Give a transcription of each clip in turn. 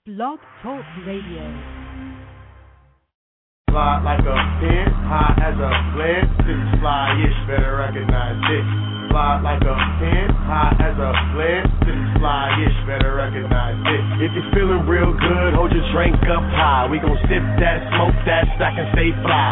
Blog Talk Radio. Fly like a pin, high as a blend. This is fly-ish, better recognize this. Fly like a pin, high as a blend. This is fly-ish, better recognize this. If you're feeling real good, hold your drink up high. We gon' sip that, smoke that, stack and stay fly.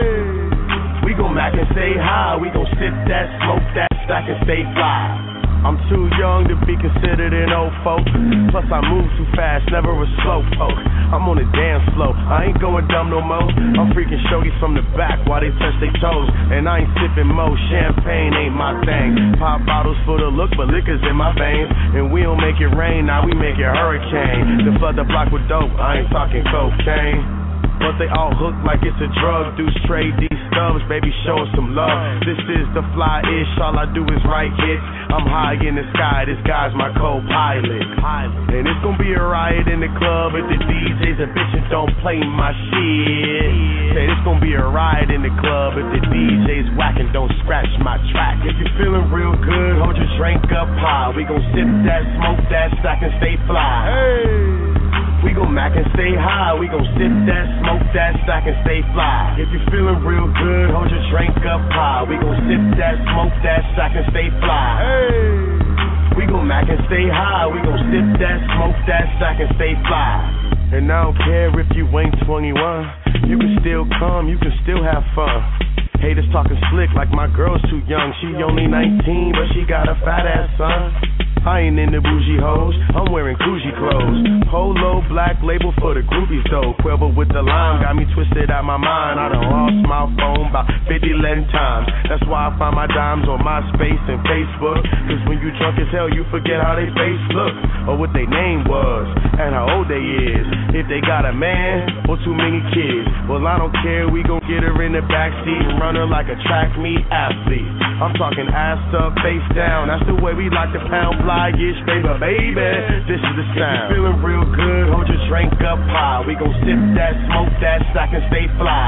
Hey, we gon' mac and stay high. We gon' sip that, smoke that, stack and stay fly. I'm too young to be considered an old folk. Plus I move too fast, never a slow poke. I'm on the dance floor, I ain't going dumb no more. I'm freaking shorties from the back while they touch their toes. And I ain't sipping mo, champagne ain't my thing. Pop bottles for the look, but liquor's in my veins. And we don't make it rain, now we make it hurricane. To flood the block with dope, I ain't talking cocaine. But they all hooked like it's a drug. Deuce trade these stubs, baby, show us some love. This is the fly-ish, all I do is write hits. I'm high in the sky, this guy's my co-pilot. And it's gonna be a riot in the club if the DJ's a bitch and don't play my shit. Say it's gonna be a riot in the club if the DJ's whack and don't scratch my track. If you're feeling real good, hold your drink up high. We gon' sip that, smoke that, stack and stay fly. Hey, we gon' mac and stay high. We gon' sip that, smoke that, stack and stay fly. If you're feeling real good, hold your drink up high. We gon' sip that, smoke that, stack and stay fly. Hey, we gon' mac and stay high. We gon' sip that, smoke that, stack and stay fly. And I don't care if you ain't 21. You can still come, you can still have fun. Haters talking slick like my girl's too young. She only 19, but she got a fat ass son. I ain't into bougie hoes, I'm wearing Gucci clothes. Polo, black label for the groupies though. Quiver with the lime, got me twisted out my mind. I done lost my phone about 50 11 times. That's why I find my dimes on MySpace and Facebook. Cause when you drunk as hell, you forget how they face look, or what they name was, and how old they is. If they got a man, or too many kids. Well, I don't care, we gon' get her in the backseat and run her like a track meet athlete. I'm talking ass up, face down, that's the way we like to pound fly-ish, baby. This is the sound. If you're feeling real good, hold your drink up high. We gon' sip that, smoke that, stack and stay fly.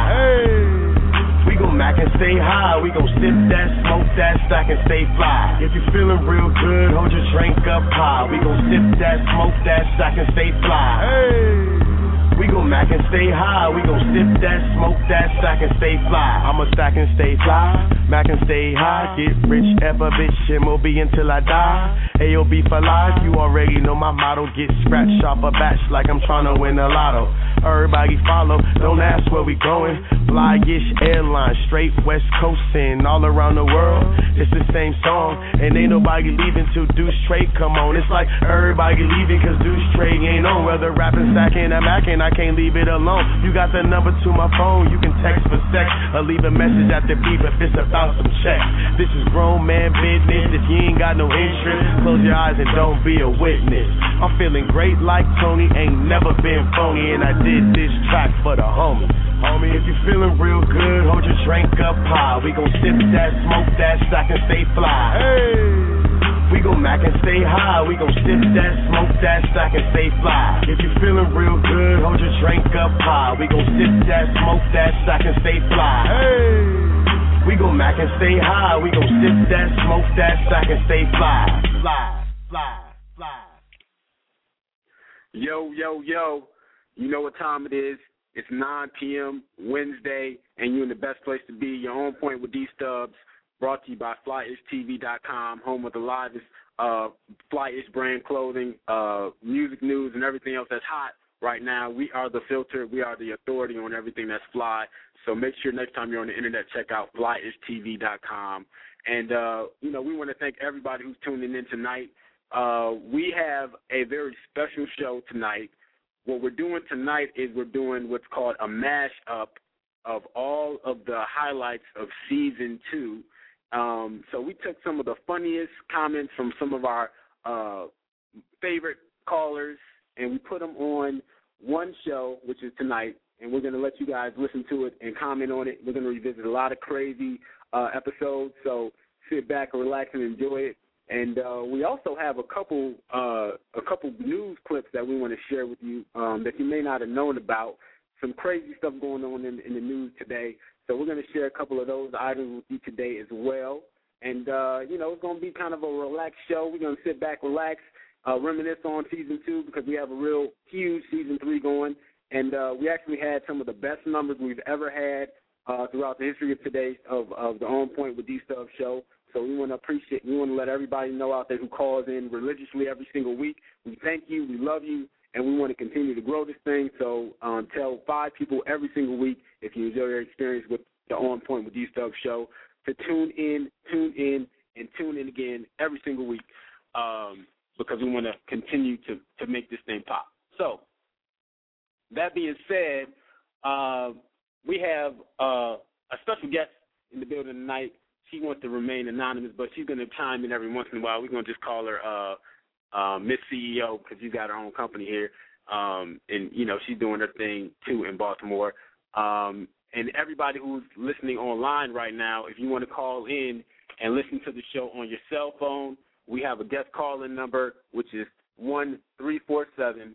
Hey, we gon' mac and stay high. We gon' sip that, smoke that, stack and stay fly. If you're feeling real good, hold your drink up high. We gon' sip that, smoke that, stack and stay fly. Hey, we gon' mac and stay high. We gon' sip that, smoke that, stack and stay fly. I'ma stack and stay fly, mac and stay high. Get rich, ever bitch, MOB until I die. AOB for life, you already know my motto. Get scratched off a batch like I'm tryna win a lotto. Everybody follow, don't ask where we going. Fly-ish airline, straight west coastin', all around the world. It's the same song, and ain't nobody leaving till Deuce Trade come on. It's like everybody leaving cause Deuce Trade ain't on. Whether rapping, stacking, or macking, I can't leave it alone. You got the number to my phone, you can text for sex, or leave a message at the beep if it's about some checks. This is grown man business, if you ain't got no interest, close your eyes and don't be a witness. I'm feeling great like Tony, ain't never been phony, and I did this track for the homies. Homie, if you're feeling real good, hold your drink up high. We gon' sip that, smoke that, stack and stay fly. Hey, we gon' mac and stay high. We gon' sip that, smoke that, stack and stay fly. If you're feeling real good, hold your drink up high. We gon' sip that, smoke that, stack and stay fly. Hey, we gon' mac and stay high. We gon' sip that, smoke that, stack and stay fly. Fly, fly, fly. Yo, you know what time it is. It's 9 p.m. Wednesday, and you're in the best place to be. You're on point with D-Stubs, brought to you by FlyIshTV.com, home of the livest Fly-ish brand clothing, music news, and everything else that's hot right now. We are the filter. We are the authority on everything that's fly. So make sure next time you're on the internet, check out FlyIshTV.com. And, we want to thank everybody who's tuning in tonight. We have a very special show tonight. What we're doing tonight is we're doing what's called a mash-up of all of the highlights of Season 2. So we took some of the funniest comments from some of our favorite callers, and we put them on one show, which is tonight, and we're going to let you guys listen to it and comment on it. We're going to revisit a lot of crazy episodes, so sit back and relax and enjoy it. And we also have a couple news clips that we want to share with you that you may not have known about. Some crazy stuff going on in the news today. So we're going to share a couple of those items with you today as well. And, it's going to be kind of a relaxed show. We're going to sit back, relax, reminisce on Season 2 because we have a real huge We actually had some of the best numbers we've ever had throughout the history of today of the On Point with D-Stub show. So we want to let everybody know out there who calls in religiously every single week. We thank you, we love you, and we want to continue to grow this thing. So tell 5 people every single week if you enjoy your experience with the On Point with D-Stub show to tune in, and tune in again every single week because we want to continue to make this thing pop. So that being said, we have a special guest in the building tonight. She wants to remain anonymous, but she's going to chime in every once in a while. We're going to just call her Miss CEO because she's got her own company here. And, you know, she's doing her thing, too, in Baltimore. And everybody who's listening online right now, if you want to call in and listen to the show on your cell phone, we have a guest call-in number, which is 1-347-857-1026.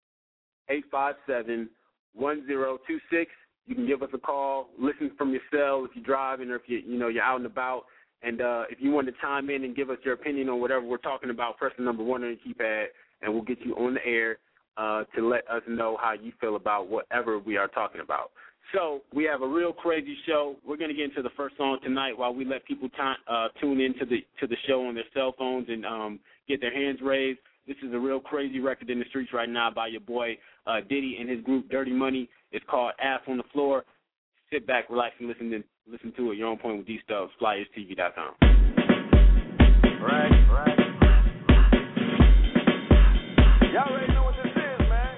You can give us a call, listen from your cell if you're driving or if you're out and about. And if you want to chime in and give us your opinion on whatever we're talking about, press the number 1 on your keypad, and we'll get you on the air to let us know how you feel about whatever we are talking about. So we have a real crazy show. We're going to get into the first song tonight while we let people tune in to the show on their cell phones and get their hands raised. This is a real crazy record in the streets right now by your boy Diddy and his group Dirty Money. It's called Ass on the Floor. Sit back, relax, and listen to it. You're On Point with D-Stubs, FlyEdgeTV.com. Right. Y'all already know what this is, man.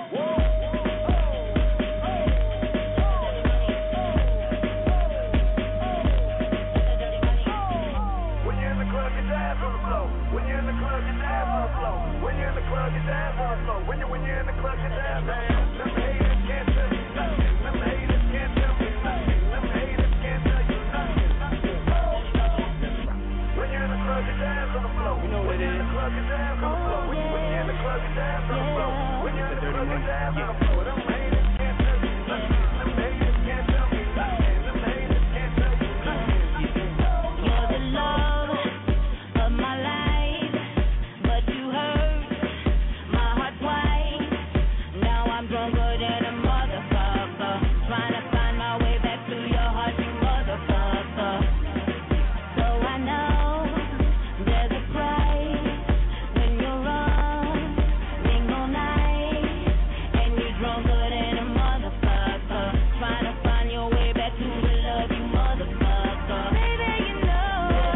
When you're in the club, get your ass on the floor. When you're in the club, get your ass on the floor. When you're in the club, get your ass on the floor. When you're in the club, get your ass on the floor. Them haters can't tell you nothing. Them haters can't tell me nothing. Them haters can't tell you nothing. When you're in the club, get your ass on the floor. You know what it is. When you're in the club, get your ass on the floor. When you're in the club, get your ass on the floor. When you're in the club, get your ass on the floor. Them haters can't tell you nothing. Them haters can't tell me nothing. Them haters can't tell you nothing. You're the love of my life, but you hurt my heart twice. Now I'm drunker than a motherfucker, trying to find my way back to your heart, you motherfucker. So I know there's a price when you're running all night, and you're drunker than a motherfucker, trying to find your way back to the love, you motherfucker. Baby, you know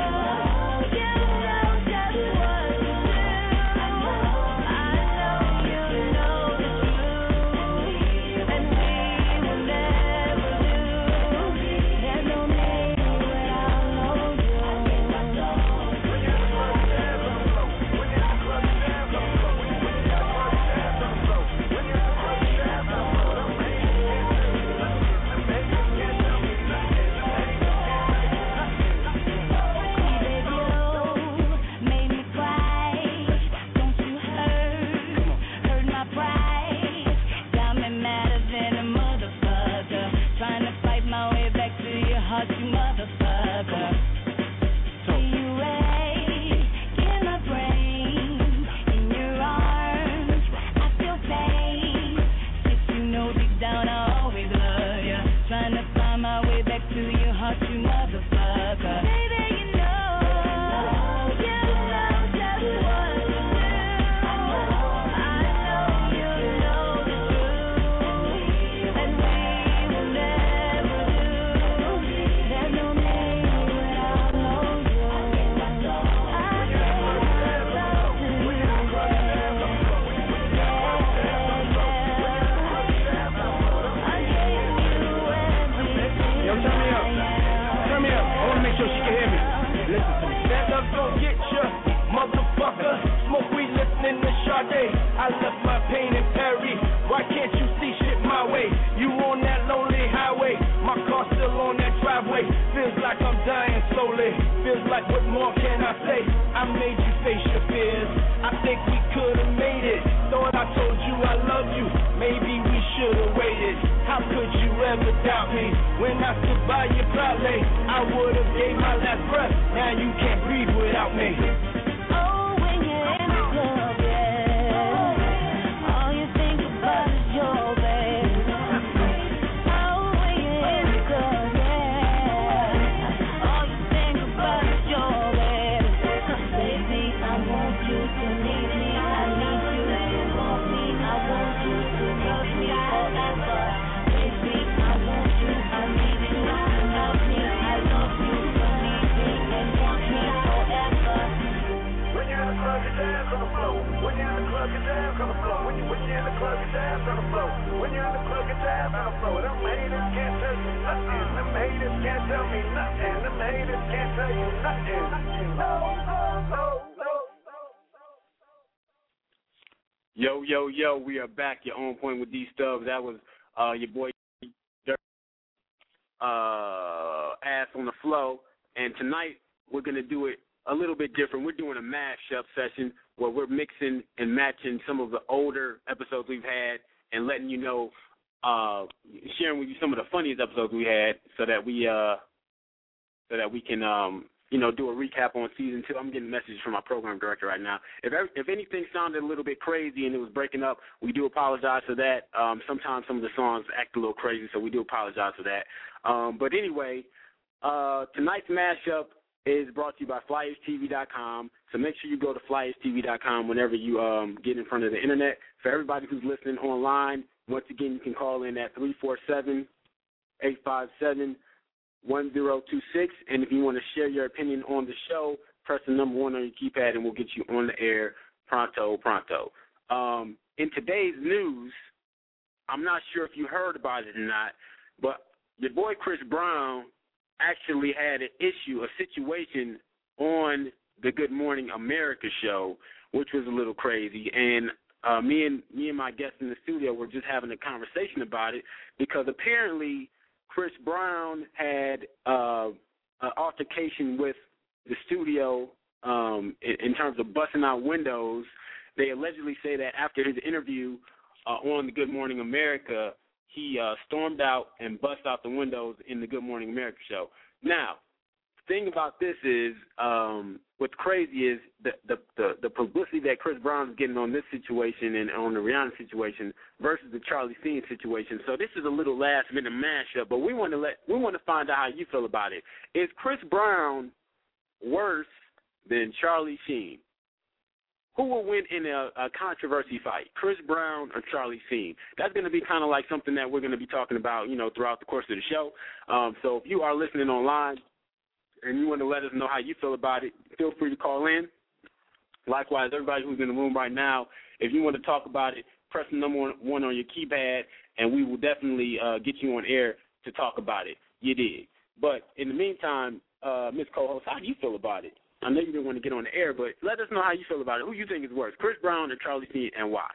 just what to do. I know you know the truth, and we will never do. There's no name without no you. When you're in the club, get your ass on the floor. When you're in the club, get your ass on the floor. When you're in the club, get your ass on the floor. When you're in the club, get your ass on the floor. Them haters can't tell me nothing. Them haters can't tell me nothing. Them haters can't tell me nothing. Baby, you made me cry. Don't you hurt my pride. Got me madder than a motherfucker, trying to fight my way back to your heart, you motherfucker. See you right in my brain, in your arms, I feel pain. Since you know deep down I always love you, trying to find my way back to your heart, you motherfucker. Baby, you know just what to do. I know you know the truth, and we will never do. There's no name without no you. I Yo, turn me up. Turn me up. I want to make sure she can hear me. Listen to me. Stand up, don't get ya, motherfucker. Smoke weed, listening to Sade. I left my pain in Paris. Why can't you see shit my way? You on that lonely highway. My car still on that driveway. Feels like I'm dying slowly. Feels like what more can I say? I made you face your fears. I think we could have made it. Thought I told you I love you. Maybe we should have waited. How could you ever doubt me? When I stood by you proudly, I would have gave my last breath. Now you can't breathe without me. Oh, when you're in the club, yeah, all you think about is your baby. club, get your ass on the floor. When you're in the club, get your ass on the floor. Them haters can't tell you nothing. Them haters can't tell me nothing. Them haters can't tell you nothing. No, no, no, no. Yo, yo, yo, we are back. You're on point with D-Stubbs. That was your boy Dirt, Ass on the Flow. And tonight we're going to do it a little bit different. We're doing a mashup session where we're mixing and matching some of the older episodes we've had and letting you know, sharing with you some of the funniest episodes we had so that we can do a recap on season 2. I'm getting messages from my program director right now. If anything sounded a little bit crazy and it was breaking up, we do apologize for that. Sometimes some of the songs act a little crazy, so we do apologize for that. But anyway, tonight's mashup is brought to you by FlyEdgeTV.com. So make sure you go to FlyEdgeTV.com whenever you get in front of the internet. For everybody who's listening online, once again, you can call in at 347-857-1026, and if you want to share your opinion on the show, press the number 1 on your keypad, and we'll get you on the air pronto. In today's news, I'm not sure if you heard about it or not, but your boy Chris Brown actually had a situation on the Good Morning America show, which was a little crazy, and me and my guest in the studio were just having a conversation about it because apparently Chris Brown had an altercation with the studio in terms of busting out windows. They allegedly say that after his interview on the Good Morning America, he stormed out and bust out the windows in the Good Morning America show. Now, the thing about this is what's crazy is the publicity that Chris Brown is getting on this situation and on the Rihanna situation versus the Charlie Sheen situation. So this is a little last-minute mashup, but we want to find out how you feel about it. Is Chris Brown worse than Charlie Sheen? Who will win in a controversy fight, Chris Brown or Charlie Sheen? That's going to be kind of like something that we're going to be talking about, throughout the course of the show. So if you are listening online and you want to let us know how you feel about it, feel free to call in. Likewise, everybody who's in the room right now, if you want to talk about it, press the number 1 on your keypad, and we will definitely get you on air to talk about it. You did. But in the meantime, Ms. Co-host, how do you feel about it? I know you didn't want to get on the air, but let us know how you feel about it. Who you think is worse, Chris Brown or Charlie Sheen, and why?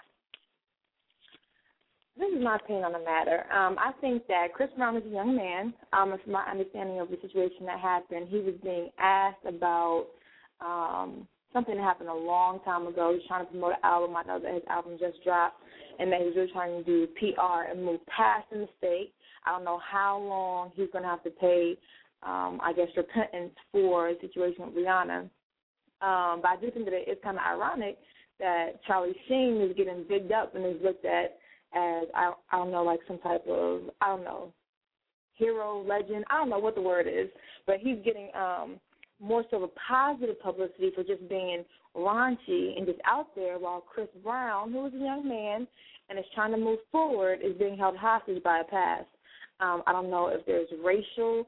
This is my opinion on the matter. I think that Chris Brown is a young man. From my understanding of the situation that happened, he was being asked about something that happened a long time ago. He was trying to promote an album. I know that his album just dropped, and that he was really trying to do PR and move past the mistake. I don't know how long he's going to have to pay repentance for the situation with Rihanna. But I do think that it's kind of ironic that Charlie Sheen is getting bigged up and is looked at as, I don't know, like some type of, hero, legend. I don't know what the word is, but he's getting more so of a positive publicity for just being raunchy and just out there, while Chris Brown, who is a young man and is trying to move forward, is being held hostage by a past. I don't know if there's racial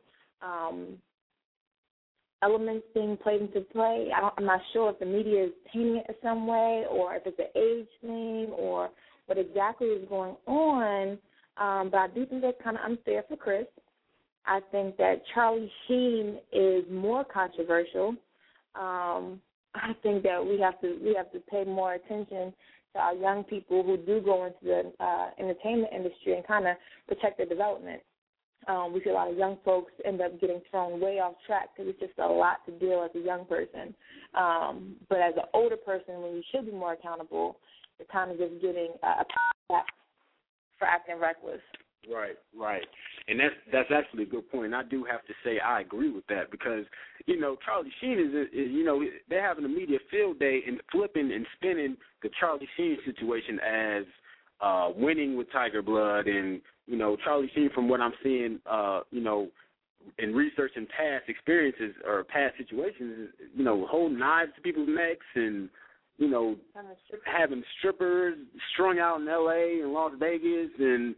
elements being played into play. I'm not sure if the media is painting it in some way, or if it's an age thing, or what exactly is going on. But I do think that's kind of unfair for Chris. I think that Charlie Sheen is more controversial. I think that we have to pay more attention to our young people who do go into the entertainment industry and kind of protect their development. We see a lot of young folks end up getting thrown way off track because it's just a lot to deal as a young person. But as an older person, when you should be more accountable, you're kind of just getting a pat for acting reckless. Right. And that's actually a good point. And I do have to say I agree with that because, Charlie Sheen is they're having a media field day and flipping and spinning the Charlie Sheen situation as winning with Tiger Blood. And, Charlie Sheen, from what I'm seeing, in researching past experiences or past situations, holding knives to people's necks and, having strippers strung out in L.A. and Las Vegas and,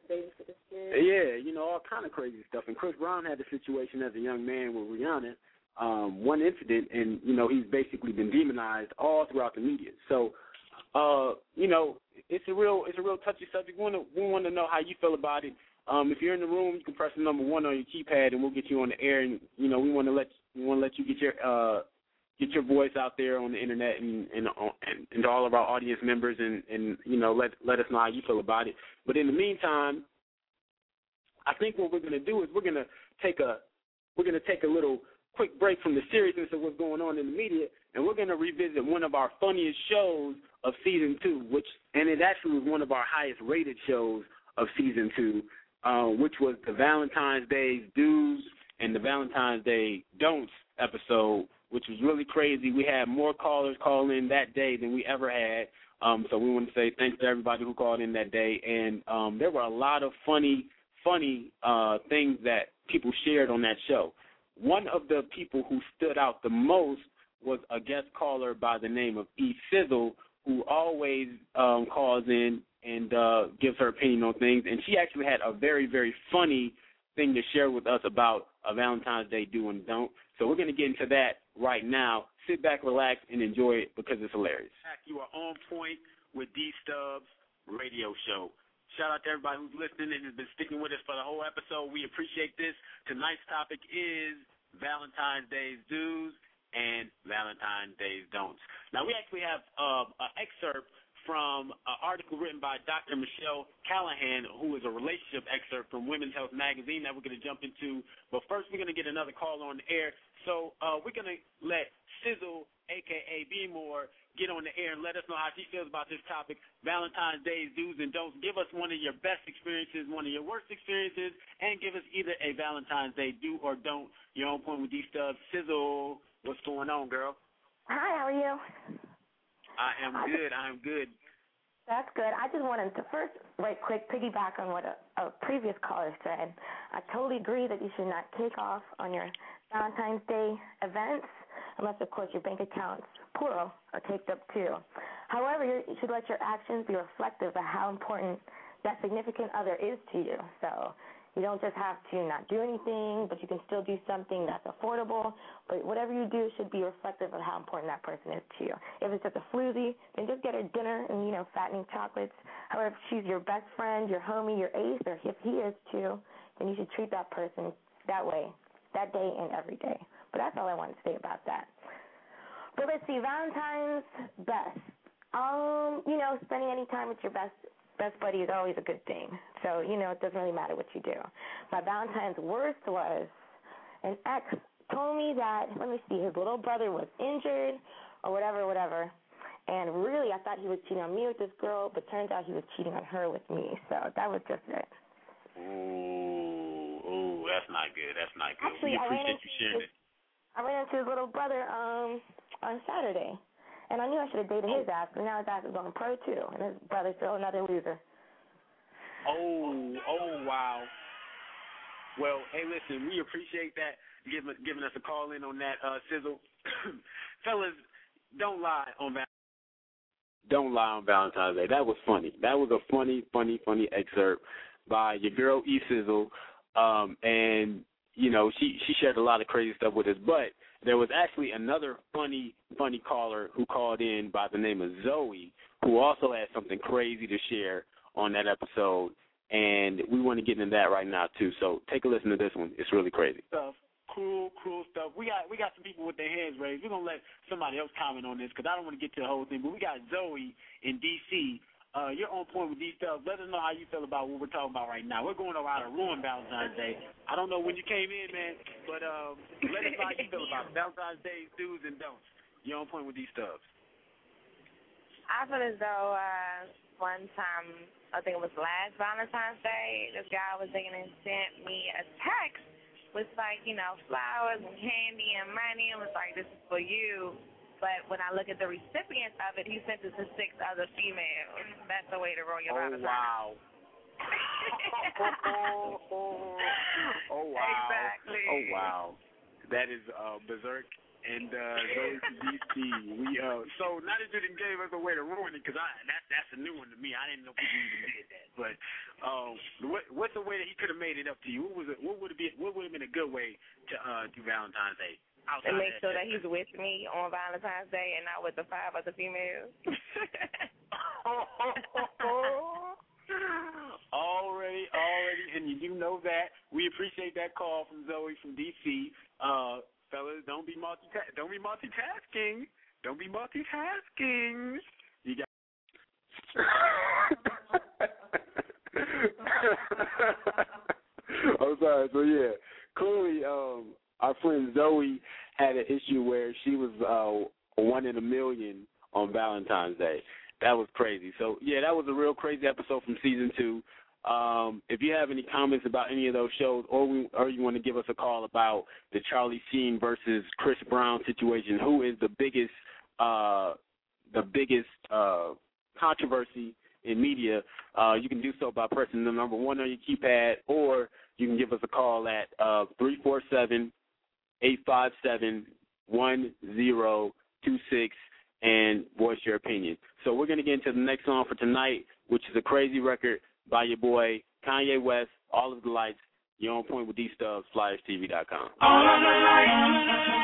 all kind of crazy stuff. And Chris Brown had a situation as a young man with Rihanna, one incident, and, he's basically been demonized all throughout the media. So, it's a real touchy subject. We want to know how you feel about it. If you're in the room, you can press the number 1 on your keypad, and we'll get you on the air. And we want to let you get your voice out there on the internet and to all of our audience members, and let us know how you feel about it. But in the meantime, I think what we're going to do is we're going to take a little quick break from the seriousness of what's going on in the media, and we're going to revisit one of our funniest shows of season 2, and it actually was one of our highest rated shows of season 2, which was the Valentine's Day Do's and the Valentine's Day Don'ts episode, which was really crazy. We had more callers call in that day than we ever had, so we want to say thanks to everybody who called in that day, and there were a lot of funny things that people shared on that show. One of the people who stood out the most was a guest caller by the name of E. Sizzle, who always calls in and gives her opinion on things. And she actually had a very, very funny thing to share with us about a Valentine's Day do and don't. So we're going to get into that right now. Sit back, relax, and enjoy it because it's hilarious. You are on point with D-Stubbs radio show. Shout out to everybody who's listening and has been sticking with us for the whole episode. We appreciate this. Tonight's topic is Valentine's Day's do's and Valentine's Day's don'ts. Now, we actually have an excerpt from an article written by Dr. Michelle Callahan, who is a relationship excerpt from Women's Health Magazine that we're going to jump into. But first, we're going to get another call on the air. So we're going to let Sizzle, a.k.a. B-More, get on the air and let us know how she feels about this topic, Valentine's Day's do's and don'ts. Give us one of your best experiences, one of your worst experiences, and give us either a Valentine's Day do or don't. You're on point with D-Stubbs. Sizzle, what's going on, girl? Hi, how are you? I am good. That's good. I just wanted to first, right quick, piggyback on what a previous caller said. I totally agree that you should not take off on your Valentine's Day events unless, of course, your bank accounts, plural, are taped up too. However, you should let your actions be reflective of how important that significant other is to you. So you don't just have to not do anything, but you can still do something that's affordable. But whatever you do should be reflective of how important that person is to you. If it's just a floozy, then just get her dinner and, fattening chocolates. However, if she's your best friend, your homie, your ace, or if he is too, then you should treat that person that way, that day and every day. But that's all I wanted to say about that. But let's see, Valentine's best. Spending any time with your best buddy is always a good thing. So, it doesn't really matter what you do. My Valentine's worst was an ex told me that, his little brother was injured or whatever. And really, I thought he was cheating on me with this girl, but turns out he was cheating on her with me. So that was just it. Ooh, that's not good. Actually, we appreciate you sharing it. I ran into his little brother on Saturday, and I knew I should have dated his ass, but now his ass is going pro too, and his brother's still another loser. Oh, wow. Well, hey, listen, we appreciate that, giving us a call in on that, Sizzle. Fellas, don't lie on Valentine's Day. That was funny. That was a funny excerpt by your girl E Sizzle, and she shared a lot of crazy stuff with us. But there was actually another funny caller who called in by the name of Zoe, who also had something crazy to share on that episode, and we want to get into that right now too. So take a listen to this one. It's really crazy. Cool stuff. We got some people with their hands raised. We're gonna let somebody else comment on this because I don't want to get to the whole thing. But we got Zoe in D.C. You're on point with these stuff. Let us know how you feel about what we're talking about right now. We're going around to ruin Valentine's Day. I don't know when you came in, man, but let us know how you feel about it. Valentine's Day do's and don'ts. You're on point with these stuff. I feel as though one time, I think it was last Valentine's Day, this guy was thinking and sent me a text with, flowers and candy and money, and was like, this is for you. But when I look at the recipient of it, he sent it to 6 other females. That's the way to roll your Valentine's. Wow. Oh, wow. Exactly. Oh, wow. That is berserk. And Zoe from D.C. So now that you didn't give us a way to ruin it, because that's a new one to me. I didn't know people even did that. But what's the way that he could have made it up to you? What would have been a good way to do Valentine's Day? And make sure that he's with me on Valentine's Day and not with the 5 other females. Already, and you do know that. We appreciate that call from Zoe from D.C. Fellas, don't be multitasking. Don't be multitasking. You got. I'm sorry. So yeah, clearly, our friend Zoe had an issue where she was 1 in a million on Valentine's Day. That was crazy. So yeah, that was a real crazy episode from season 2. If you have any comments about any of those shows, or you want to give us a call about the Charlie Sheen versus Chris Brown situation, who is the biggest controversy in media, you can do so by pressing the number 1 on your keypad, or you can give us a call at 347-857-1026 and voice your opinion. So we're going to get into the next song for tonight, which is a crazy record by your boy Kanye West, All of the Lights. You're on point with D-Stubbs, FlyErsTV.com. All of the lights.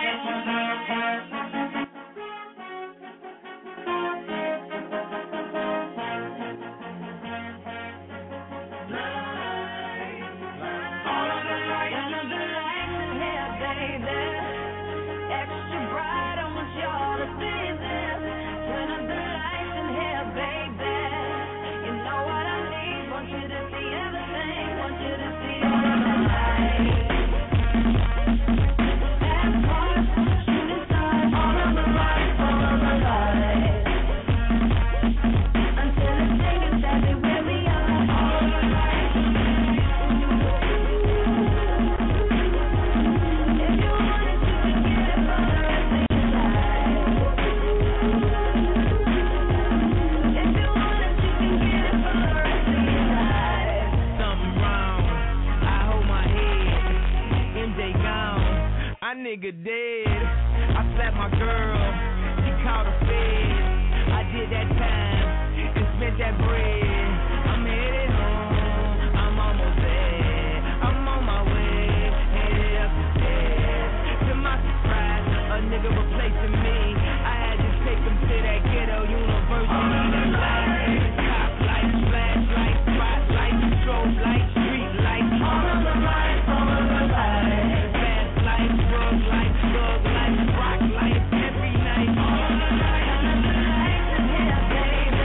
Nigga dead. I slapped my girl. She called a fed. I did that time and spent that bread. I'm headed home. I'm almost there. I'm on my way. Headed up the stairs. To my surprise, a nigga replacing me. I had to take him to that ghetto university. That light, top lights, flashlights, spotlights, strobe lights, street lights. All of the lights, all of the lights. Drug life, rock life, every night. All of the lights, yeah, baby.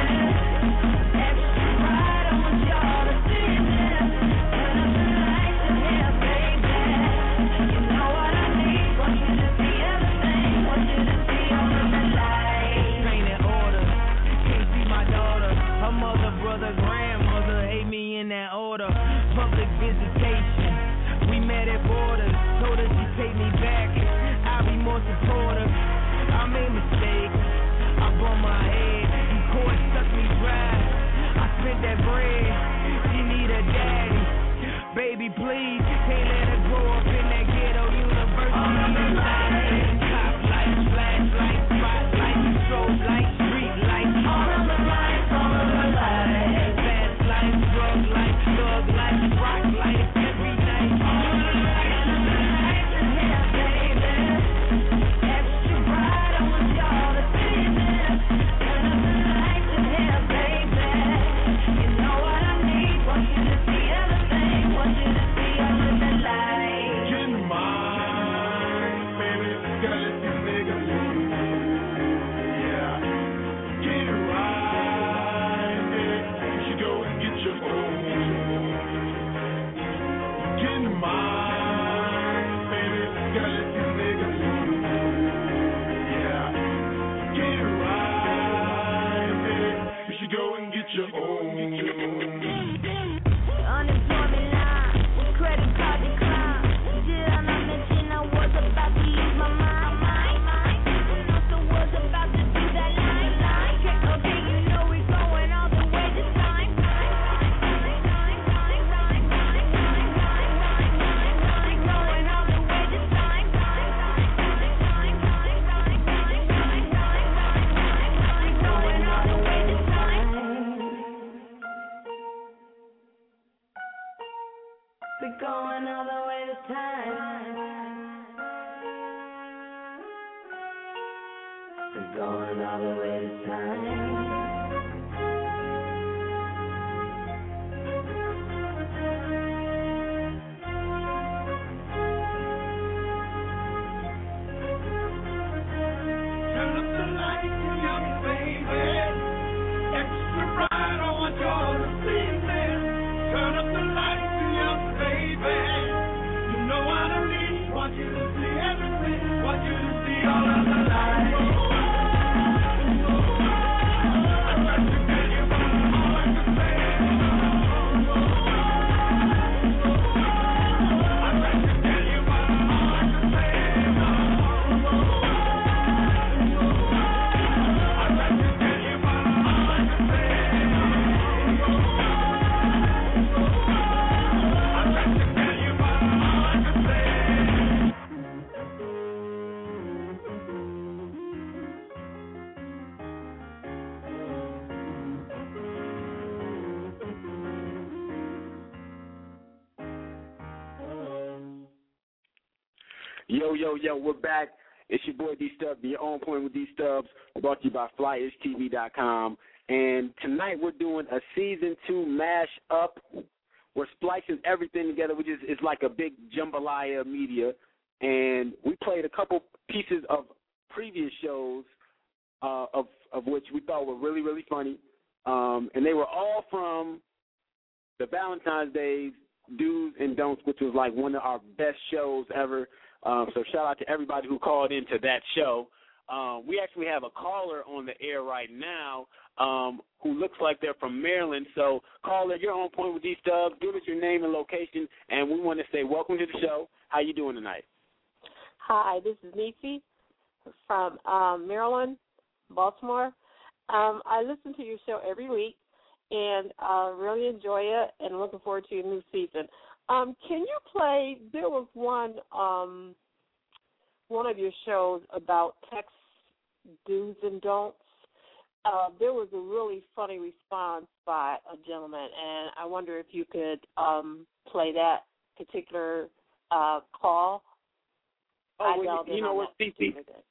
Extra bright, I want y'all to see this. Turn up the lights in here, baby. You know what I need? Want you to see everything. Want you to see all of the lights. Train in order. Can't see my daughter. Her mother, brother, grandmother hate me in that order. Public visitation. We met at borders. Told her she take me back. I'll be more supportive. I made mistakes. I bumped my head. You court sucked me dry. I spent that bread. She need a daddy. Baby, please. Can't let her grow up in that ghetto university. All of the lights. Top lights, flashlights, spotlights, strobe lights, street lights. All of the lights, all of the lights. Fast lights, drug lights, thug lights, rock lights, every night. All of the lights. Going all the way to time. Yo, we're back. It's your boy D-Stub, your On Point with D-Stubs, brought to you by FlyIshTV.com. And tonight we're doing a Season 2 mash-up. We're splicing everything together, which is like a big jambalaya media. And we played a couple pieces of previous shows of which we thought were really, really funny. And they were all from the Valentine's Day Do's and Don'ts, which was like one of our best shows ever. So shout out to everybody who called into that show. We actually have a caller on the air right now who looks like they're from Maryland. So, caller, you're on point with D-Stubs. Give us your name and location, and we want to say welcome to the show. How you doing tonight? Hi, this is Niecy from Maryland, Baltimore. I listen to your show every week and really enjoy it and looking forward to your new season. Can you play, there was one of your shows about text do's and don'ts. There was a really funny response by a gentleman, and I wonder if you could play that particular call. Oh, well, you know what, CC?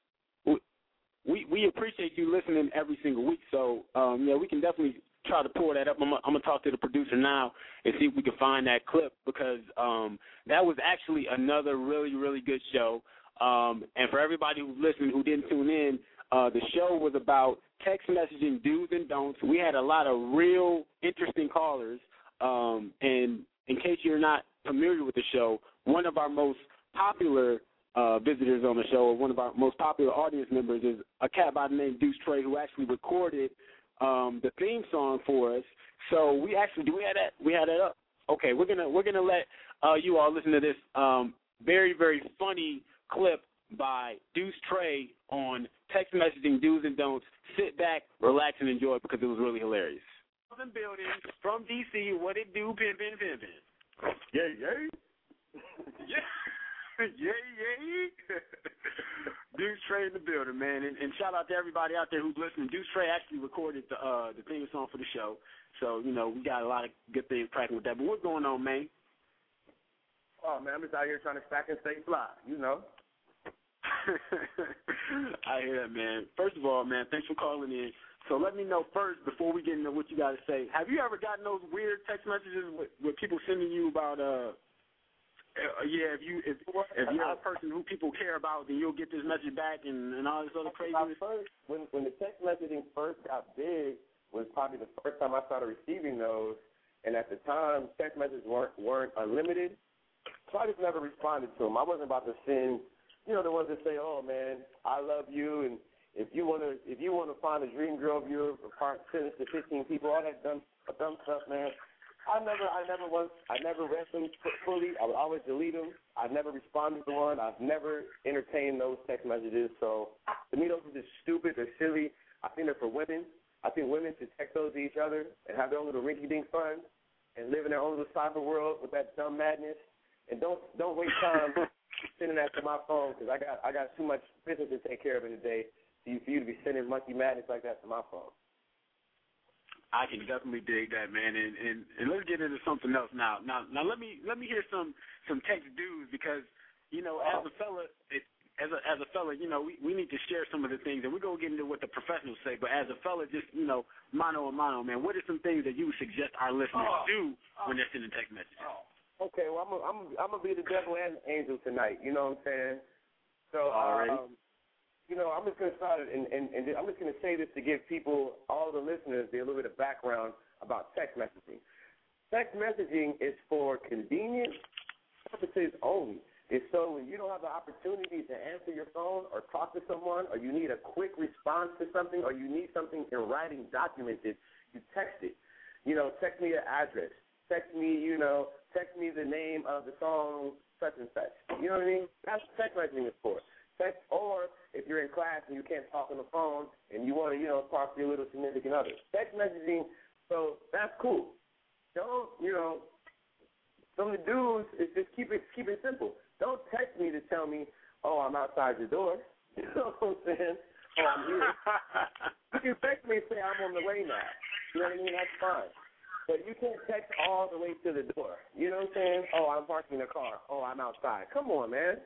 We appreciate you listening every single week, so yeah, we can definitely try to pull that up. I'm going to talk to the producer now and see if we can find that clip, because that was actually another really, really good show. And for everybody who's listening who didn't tune in, the show was about text messaging do's and don'ts. We had a lot of real interesting callers. And in case you're not familiar with the show, one of our most popular visitors on the show, one of our most popular audience members, is a cat by the name Deuce Trey, who actually recorded the theme song for us. So we actually we had that up. Okay, we're gonna let you all listen to this very, very funny clip by Deuce Trey on text messaging do's and don'ts. Sit back, relax, and enjoy, because it was really hilarious. Building from DC, what it do, pimpin'. Yay. Yeah. Yay. Deuce Trey in the building, man. And shout out to everybody out there who's listening. Deuce Trey actually recorded the theme song for the show. So, you know, we got a lot of good things cracking with that. But what's going on, man? Oh, man, I'm just out here trying to stack and stay fly, you know. I hear that, man. First of all, man, thanks for calling in. So let me know first, before we get into what you got to say, have you ever gotten those weird text messages with people sending you about, if you're a person who people care about, then you'll get this message back and all this other craziness? When the text messaging first got big was probably the first time I started receiving those, and at the time, text messages weren't unlimited, so I just never responded to them. I wasn't about to send, the ones that say, "Oh man, I love you," and if you want to find a dream girl of yours, send it to 15 people, all that dumb stuff, man. I never read them fully. I would always delete them. I've never responded to one. I've never entertained those text messages. So to me, those are just stupid. They're silly. I think they're for women. I think women should text those to each other and have their own little rinky-dink fun and live in their own little cyber world with that dumb madness. And don't waste time sending that to my phone, because I got too much business to take care of in the day for you to be sending monkey madness like that to my phone. I can definitely dig that, man, and let's get into something else now. Now let me hear some text dudes, because as a fella, we need to share some of the things, and we're gonna get into what the professionals say. But as a fella, just mano a mano, man, what are some things that you would suggest our listeners do when they're sending text messages? Okay, well I'm gonna be the devil and angel tonight. You know what I'm saying? So I'm just going to start, and I'm just going to say this to give people, all the listeners, a little bit of background about text messaging. Text messaging is for convenience purposes only. It's so when you don't have the opportunity to answer your phone or talk to someone, or you need a quick response to something, or you need something in writing documented, you text it. Text me your address. Text me the name of the song, such and such. You know what I mean? That's what text messaging is for. Text, or if you're in class and you can't talk on the phone and you want to, talk to your little significant other. Text messaging, so that's cool. Don't, some of the dudes, is just keep it simple. Don't text me to tell me, oh, I'm outside your door. You know what I'm saying? Oh, I'm here. You can text me and say, I'm on the way now. You know what I mean? That's fine. But you can't text all the way to the door. You know what I'm saying? Oh, I'm parking the car. Oh, I'm outside. Come on, man.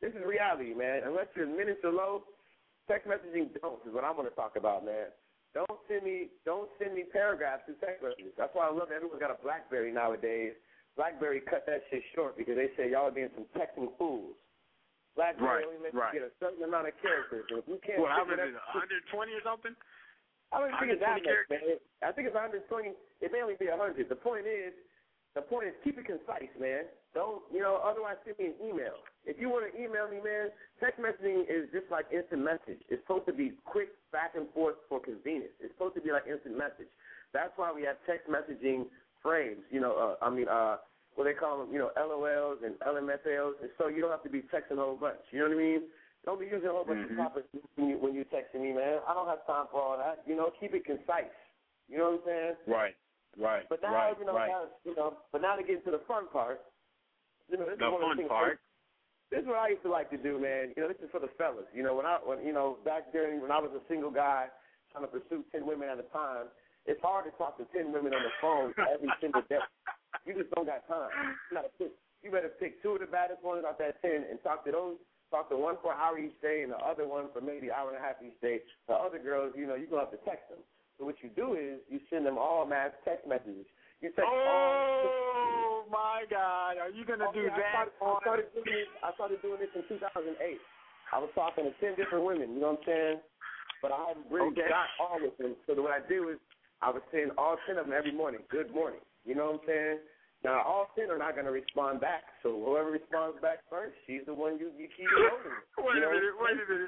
This is reality, man. Unless your minutes are low, text messaging don't is what I'm going to talk about, man. Don't send me paragraphs through text messages. That's why I love that everyone's got a BlackBerry nowadays. BlackBerry cut that shit short because they say y'all are being some texting fools. BlackBerry only lets you get a certain amount of characters. And if you can't, how many? 120 or something? I don't think it's that much, man. I think it's 120. It may only be 100. The point is keep it concise, man. Don't, otherwise send me an email. If you want to email me, man, text messaging is just like instant message. It's supposed to be quick back and forth for convenience. It's supposed to be like instant message. That's why we have text messaging frames, what they call them, LOLs and LMFLs, and so you don't have to be texting a whole bunch. You know what I mean? Don't be using a whole bunch of topics when you're texting me, man. I don't have time for all that. Keep it concise. You know what I'm saying? Right. But now, but now to get into the fun part, this is one of the things. This is what I used to like to do, man. This is for the fellas. Back then when I was a single guy trying to pursue 10 women at a time, it's hard to talk to 10 women on the phone every single day. You just don't got time. You better pick 2 of the baddest ones out that 10 and talk to those. Talk to one for an hour each day and the other one for maybe an hour and a half each day. The other girls, you're going to have to text them. So what you do is you send them all mass text messages. You text my God. Are you going to do that? I started doing this in 2008. I was talking to 10 different women, you know what I'm saying? But I haven't really got all of them. So what I do is I would send all 10 of them every morning, good morning. You know what I'm saying? Now, all 10 are not going to respond back. So whoever responds back first, she's the one you keep holding. Wait a minute.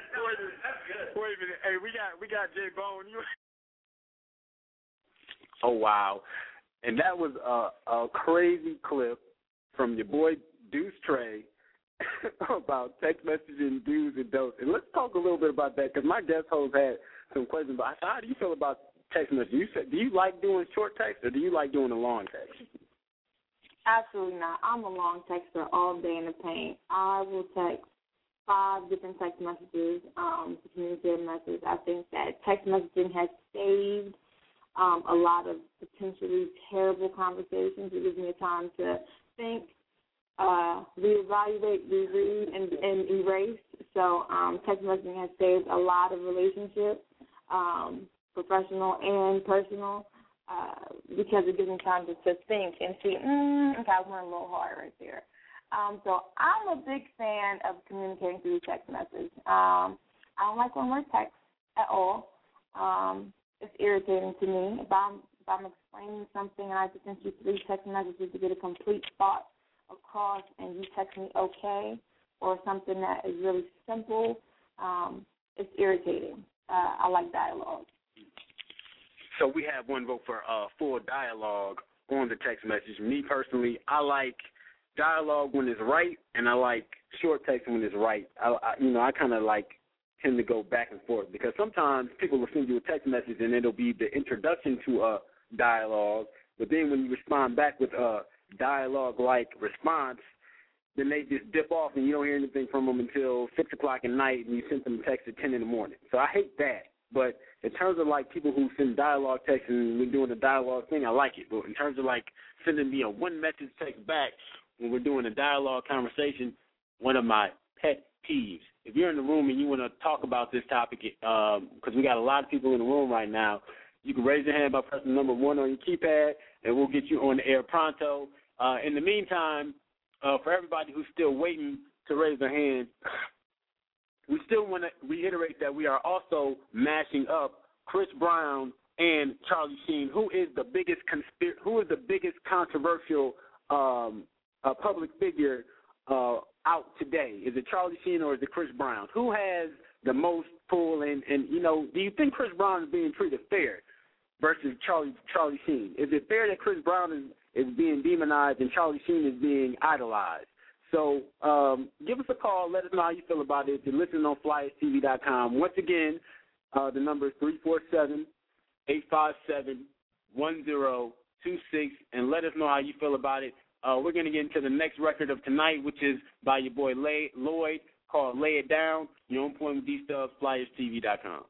Hey, we got J Bone. Oh, wow. And that was a crazy clip from your boy Deuce Trey about text messaging do's and don'ts. And let's talk a little bit about that because my guest host had some questions. But how do you feel about text messaging? Do you like doing short text or do you like doing a long text? Absolutely not. I'm a long texter all day in the paint. I will text 5 different text messages to communicate a message. I think that text messaging has saved a lot of potentially terrible conversations. It gives me a time to think, reevaluate, reread, and erase. So text messaging has saved a lot of relationships, professional and personal, because it gives me time to think and see, okay, I went a little hard right there. So I'm a big fan of communicating through text message. I don't like one-word text at all. It's irritating to me. If I'm explaining something and I have to send you 3 text messages to get a complete thought across and you text me okay or something that is really simple, it's irritating. I like dialogue. So we have one vote for full dialogue on the text message. Me personally, I like dialogue when it's right, and I like short text when it's right. I kind of tend to go back and forth because sometimes people will send you a text message and it'll be the introduction to a dialogue, but then when you respond back with a dialogue-like response, then they just dip off and you don't hear anything from them until 6 o'clock at night and you send them a text at 10 in the morning. So I hate that. But in terms of people who send dialogue text and we're doing the dialogue thing, I like it. But in terms of sending me a one message text back when we're doing a dialogue conversation, one of my pet peeves. If you're in the room and you want to talk about this topic, because we got a lot of people in the room right now, you can raise your hand by pressing number 1 on your keypad, and we'll get you on the air pronto. In the meantime, for everybody who's still waiting to raise their hand, we still want to reiterate that we are also mashing up Chris Brown and Charlie Sheen. Who is the biggest controversial public figure out today? Is it Charlie Sheen or is it Chris Brown? Who has the most pull? And do you think Chris Brown is being treated fair versus Charlie Sheen? Is it fair that Chris Brown is being demonized and Charlie Sheen is being idolized? So give us a call. Let us know how you feel about it. If you're listening on FlyErsTV.com. Once again, the number is 347-857-1026, and let us know how you feel about it. We're going to get into the next record of tonight, which is by your boy Lloyd, called Lay It Down. You're on point with D-Stubbs, FlyErsTV.com.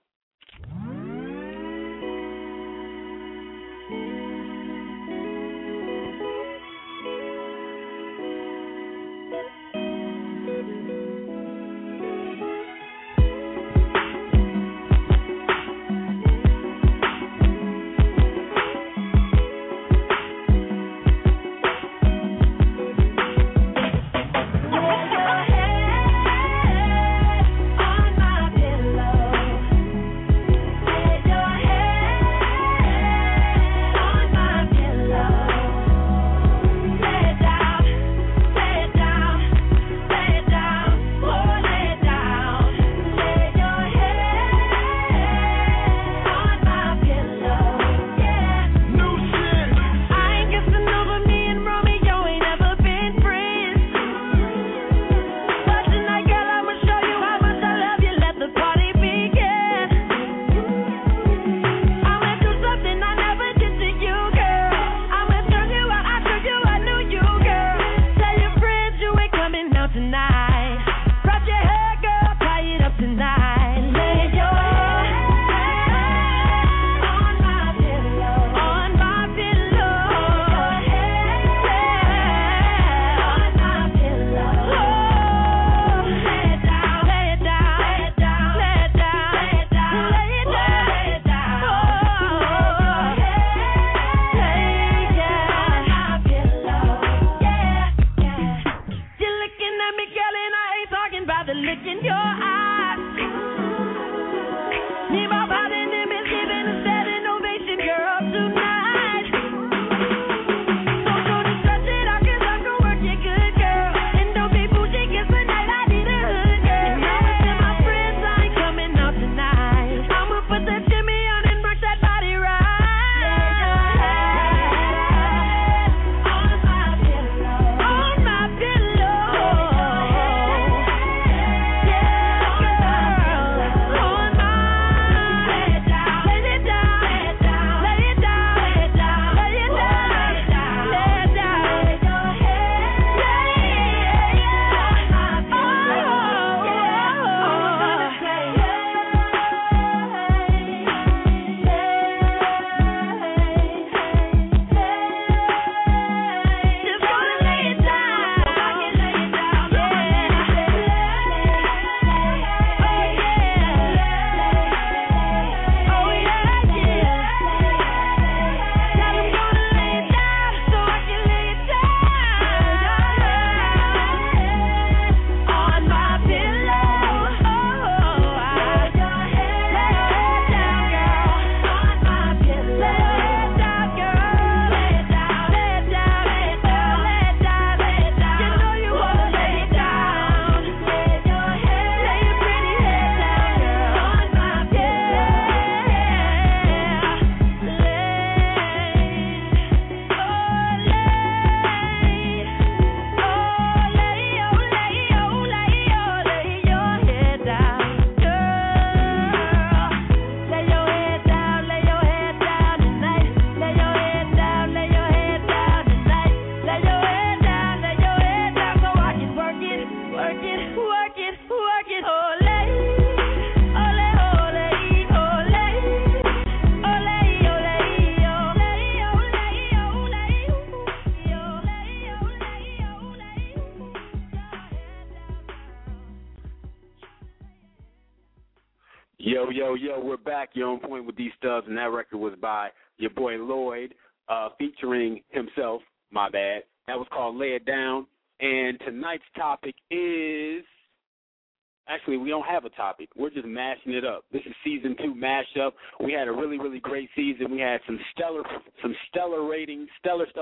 Yo, yo, yo, we're back. You're on point with these stubs, and that record was by your boy Lloyd, featuring himself, my bad. That was called Lay It Down. And tonight's topic is, actually, we don't have a topic. We're just mashing it up. This is season 2 mashup. We had a really, really great season. We had some stellar ratings.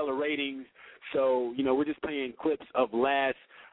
So, you know, we're just playing clips of last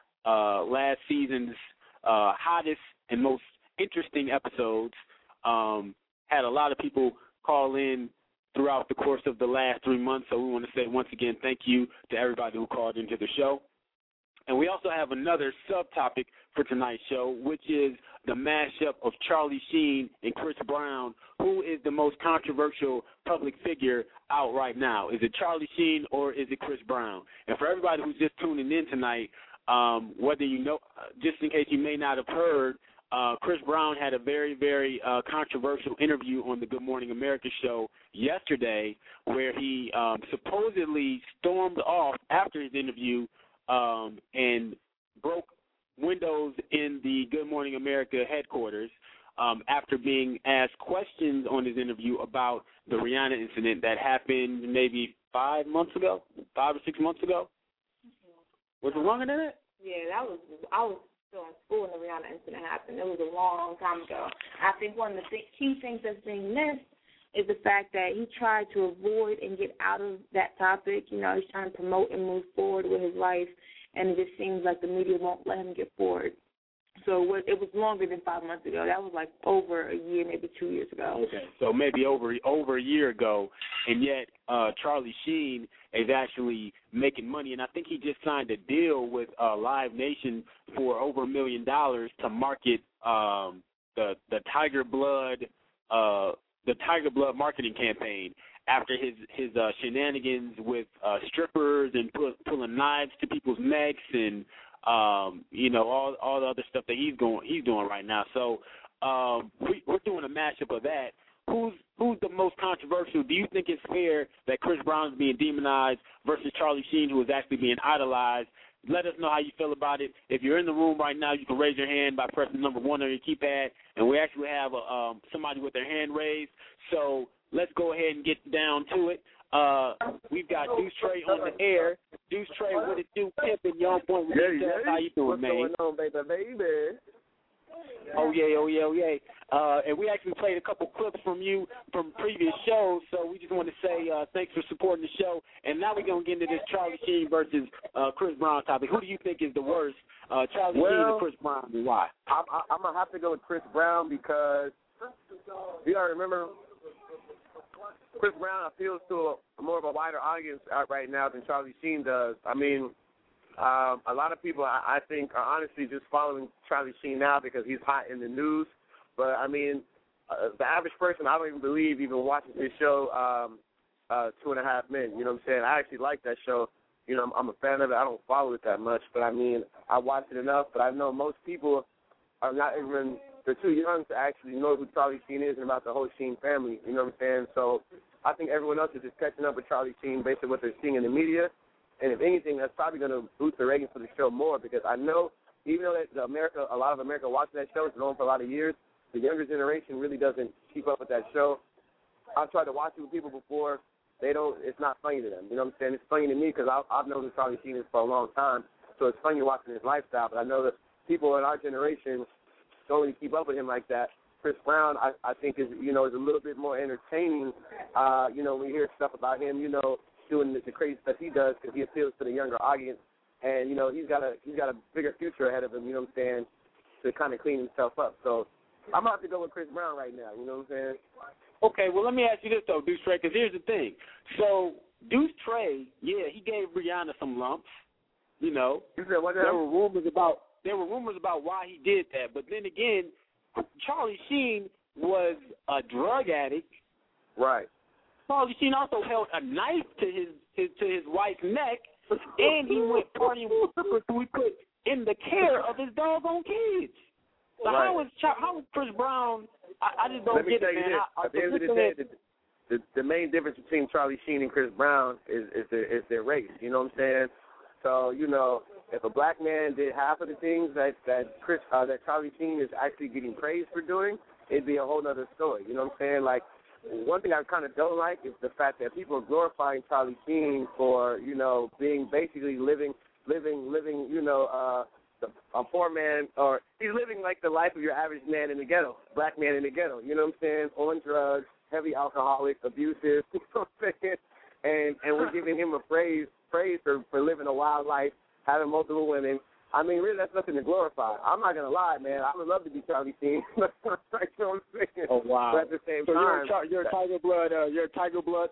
season's hottest and most interesting episodes. Had a lot of people call in throughout the course of the last 3 months, so we want to say once again thank you to everybody who called into the show. And we also have another subtopic for tonight's show, which is the mashup of Charlie Sheen and Chris Brown. Who is the most controversial public figure out right now? Is it Charlie Sheen or is it Chris Brown? And for everybody who's just tuning in tonight, whether you know, just in case you may not have heard, Chris Brown had a very, very controversial interview on the Good Morning America show yesterday where he supposedly stormed off after his interview and broke windows in the Good Morning America headquarters after being asked questions on his interview about the Rihanna incident that happened maybe 5 or 6 months ago. Was it longer than that? Yeah, I was still in school when the Rihanna incident happened. It was a long time ago. I think one of the key things that's being missed is the fact that he tried to avoid and get out of that topic. You know, he's trying to promote and move forward with his life, and it just seems like the media won't let him get forward. So it was longer than 5 months ago. That was like over a year, maybe 2 years ago. Okay, so maybe over a year ago, and yet Charlie Sheen is actually making money, and I think he just signed a deal with Live Nation for over $1 million to market the Tiger Blood marketing campaign after his shenanigans with strippers and pulling knives to people's necks and you know, all the other stuff that he's doing right now. So we're doing a mashup of that. Who's the most controversial? Do you think it's fair that Chris Brown's being demonized versus Charlie Sheen, who is actually being idolized? Let us know how you feel about it. If you're in the room right now, you can raise your hand by pressing number 1 on your keypad, and we actually have somebody with their hand raised. So let's go ahead and get down to it. We've got Deuce Trey on the air. Deuce Trey, what it do? Pimpin', y'all point with me. How you doing, man? What's going on, baby? Oh, yeah. And we actually played a couple clips from you from previous shows, so we just want to say thanks for supporting the show. And now we're going to get into this Charlie Sheen versus Chris Brown topic. Who do you think is the worst, Charlie Sheen or Chris Brown, and why? I'm going to have to go with Chris Brown because you got to remember Chris Brown appeals to more of a wider audience out right now than Charlie Sheen does. I mean, a lot of people, I think, are honestly just following Charlie Sheen now because he's hot in the news. But, I mean, the average person, I don't even believe, even watches this show, 2.5 Men. You know what I'm saying? I actually like that show. You know, I'm a fan of it. I don't follow it that much. But, I mean, I watch it enough. But I know most people are not even, they're too young to actually know who Charlie Sheen is and about the whole Sheen family. You know what I'm saying? So I think everyone else is just catching up with Charlie Sheen based on what they're seeing in the media. And if anything, that's probably going to boost the ratings for the show more because I know, even though that a lot of America watches that show, it's been on for a lot of years, the younger generation really doesn't keep up with that show. I've tried to watch it with people before. It's not funny to them. You know what I'm saying? It's funny to me because I've known who Charlie Sheen is for a long time, so it's funny watching his lifestyle. But I know that people in our generation don't really keep up with him like that. Chris Brown, I think, is a little bit more entertaining, when you hear stuff about him, doing the crazy stuff he does because he appeals to the younger audience. And, he's got a bigger future ahead of him, you know what I'm saying, to kind of clean himself up. So I'm going to have to go with Chris Brown right now, you know what I'm saying? Okay, well, let me ask you this, though, Deuce Trey, because here's the thing. So Deuce Trey, yeah, he gave Rihanna some lumps, You said what? There were rumors about why he did that, but then again, Charlie Sheen was a drug addict. Right. Charlie Sheen also held a knife to his wife's neck, and he went partying with strippers who he put in the care of his doggone kids. So right. how is Chris Brown? I just don't get it, man. At the end of the day, the main difference between Charlie Sheen and Chris Brown is their race. You know what I'm saying? So if a black man did half of the things that Charlie Sheen is actually getting praised for doing, it'd be a whole other story. You know what I'm saying? Like, one thing I kind of don't like is the fact that people are glorifying Charlie Sheen for, you know, being basically living, you know, a poor man, or he's living like the life of your average man in the ghetto, black man in the ghetto. You know what I'm saying? On drugs, heavy alcoholic, abusive. You know what I'm saying? And we're giving him a praise for living a wild life, having multiple women. I mean, really, that's nothing to glorify. I'm not gonna lie, man. I would love to be Charlie Sheen. You know what I'm saying? Oh wow! But at the same time, you're a Tiger Blood. You're a Tiger Blood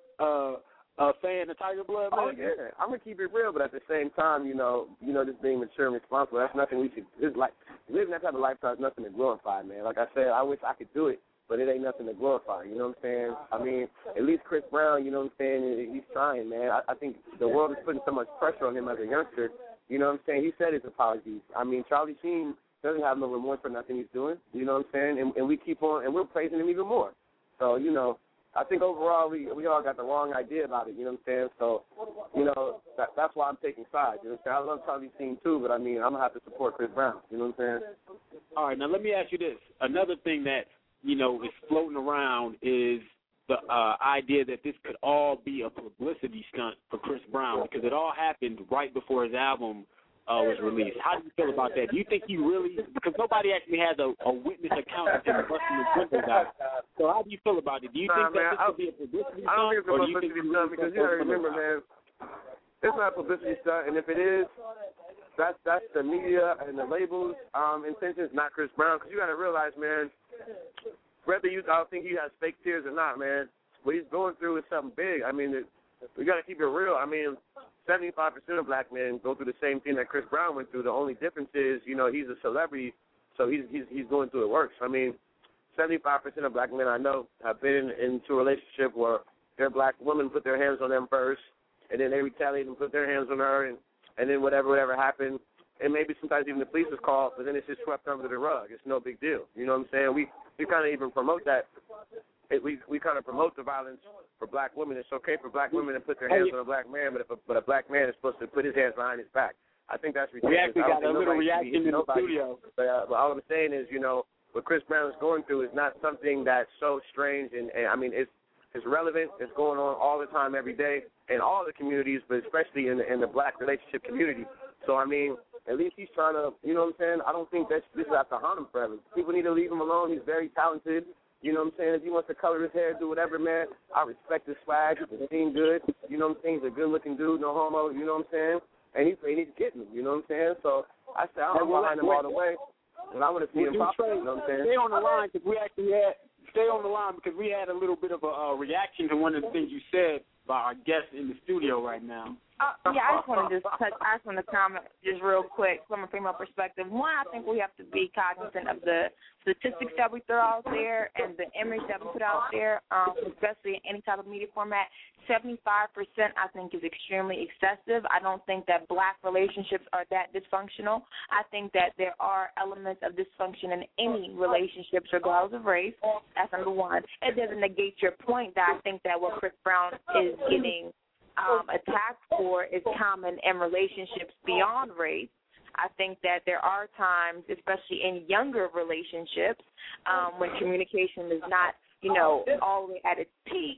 fan of Tiger Blood, man. Oh yeah, I'm gonna keep it real, but at the same time, you know, just being mature and responsible. That's nothing we should. It's like living that type of lifestyle is nothing to glorify, man. Like I said, I wish I could do it, but it ain't nothing to glorify. You know what I'm saying? I mean, at least Chris Brown, you know what I'm saying? He's trying, man. I think the world is putting so much pressure on him as a youngster. You know what I'm saying? He said his apologies. I mean, Charlie Sheen doesn't have no remorse for nothing he's doing. You know what I'm saying? And we keep on, and we're praising him even more. So, you know, I think overall we all got the wrong idea about it. You know what I'm saying? So, you know, that's why I'm taking sides. You know what I'm saying? I love Charlie Sheen too, but I mean, I'm gonna have to support Chris Brown. You know what I'm saying? All right, now let me ask you this. Another thing that, you know, is floating around is the idea that this could all be a publicity stunt for Chris Brown, because it all happened right before his album was released. How do you feel about that? Do you think he really, because nobody actually has a witness account of him busting his windows out. So how do you feel about it? Do you think that this could be a publicity stunt? I don't think it's a publicity stunt, because you gotta remember, man, it's not a publicity stunt, and if it is, that's the media and the labels' intentions, not Chris Brown. Because you gotta realize, man, whether I don't think he has fake tears or not, man, what he's going through is something big. I mean, we got to keep it real. I mean, 75% of black men go through the same thing that Chris Brown went through. The only difference is, you know, he's a celebrity, so he's going through it worse. I mean, 75% of black men I know have been into a relationship where their black woman put their hands on them first, and then they retaliate and put their hands on her, and then whatever happened. And maybe sometimes even the police is called, but then it's just swept under the rug. It's no big deal. You know what I'm saying? We kind of even promote that. We kind of promote the violence for black women. It's okay for black women to put their hands on a black man, but a black man is supposed to put his hands behind his back. I think that's ridiculous. We actually got a little reaction in the studio. But all I'm saying is, you know, what Chris Brown is going through is not something that's so strange, and I mean, it's relevant. It's going on all the time, every day, in all the communities, but especially in the black relationship community. So, I mean, at least he's trying to, you know what I'm saying? I don't think this is have to haunt him forever. People need to leave him alone. He's very talented. You know what I'm saying? If he wants to color his hair, do whatever, man, I respect his swag. He's seen good. You know what I'm saying? He's a good-looking dude, no homo. You know what I'm saying? And he's getting him. You know what I'm saying? So I said, I'm behind him all the way. And I want to see him pop. You know what I'm saying? Stay on the line, because we actually had a little bit of a reaction to one of the things you said by our guest in the studio right now. I just want to comment just real quick from a female perspective. One, I think we have to be cognizant of the statistics that we throw out there and the image that we put out there, especially in any type of media format. 75%, I think, is extremely excessive. I don't think that black relationships are that dysfunctional. I think that there are elements of dysfunction in any relationships, regardless of race. That's number one. It doesn't negate your point that I think that what Chris Brown is getting attacked for is common in relationships beyond race. I think that there are times, especially in younger relationships, when communication is not, you know, all the way at its peak,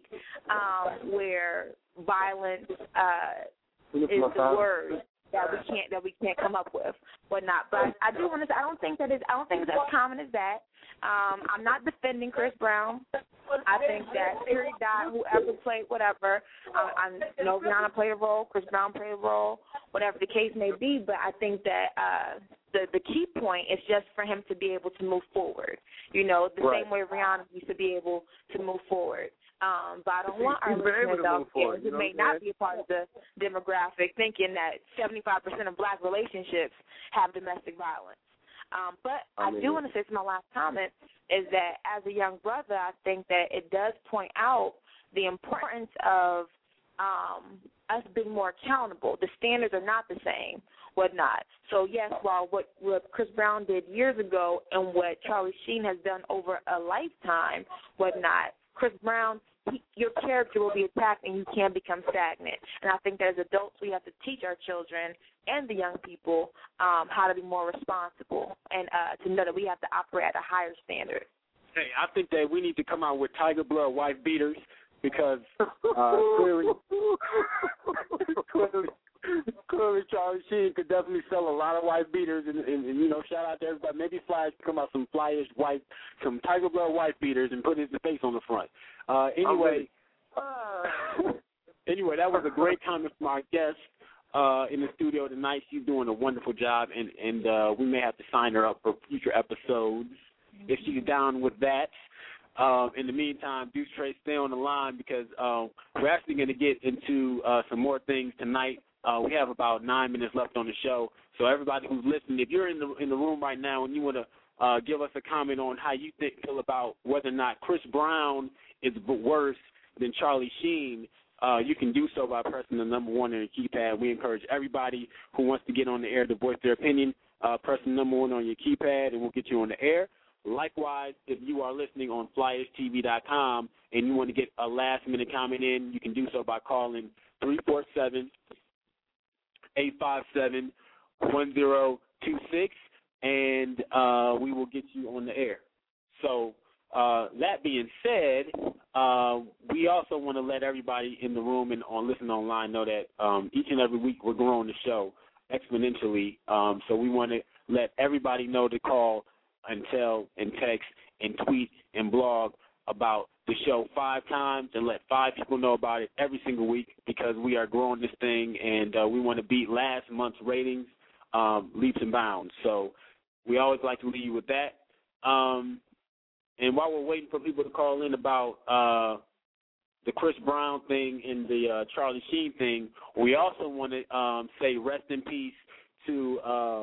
where violence is the word that we can't come up with, whatnot. But I do want to say I don't think it's as common as that. I'm not defending Chris Brown. I think that Fury died, whoever played whatever. I know Rihanna played a role, Chris Brown played a role, whatever the case may be. But I think that the key point is just for him to be able to move forward. You know, the same way Rihanna used to be able to move forward. But I don't want our listeners out there who may not be a part of the demographic thinking that 75% of black relationships have domestic violence. But I do want to say, to my last comment, is that as a young brother, I think that it does point out the importance of us being more accountable. The standards are not the same, whatnot. So, yes, while what Chris Brown did years ago and what Charlie Sheen has done over a lifetime, whatnot, Chris Brown, your character will be attacked and you can become stagnant. And I think that as adults we have to teach our children and the young people how to be more responsible and to know that we have to operate at a higher standard. Hey, I think that we need to come out with Tiger Blood wife beaters because clearly Charlie Sheen could definitely sell a lot of wife beaters, and you know, shout out to everybody. Maybe Fly come out some flyish wife, some Tiger Blood wife beaters, and put his face on the front. Anyway, that was a great comment from our guest in the studio tonight. She's doing a wonderful job, and we may have to sign her up for future episodes if she's down with that. In the meantime, Deuce Trey, stay on the line because we're actually going to get into some more things tonight. We have about 9 minutes left on the show, so everybody who's listening, if you're in the room right now and you want to give us a comment on how you feel about whether or not Chris Brown is worse than Charlie Sheen, you can do so by pressing the number 1 on your keypad. We encourage everybody who wants to get on the air to voice their opinion. Press the number 1 on your keypad, and we'll get you on the air. Likewise, if you are listening on FlyishTV.com and you want to get a last-minute comment in, you can do so by calling 347-857-1026, and we will get you on the air. So that being said, we also want to let everybody in the room and listening online know that each and every week we're growing the show exponentially. So we want to let everybody know to call and tell and text and tweet and blog about the show 5 times and let 5 people know about it every single week because we are growing this thing and we want to beat last month's ratings leaps and bounds. So we always like to leave you with that. And while we're waiting for people to call in about the Chris Brown thing and the Charlie Sheen thing, we also want to say rest in peace to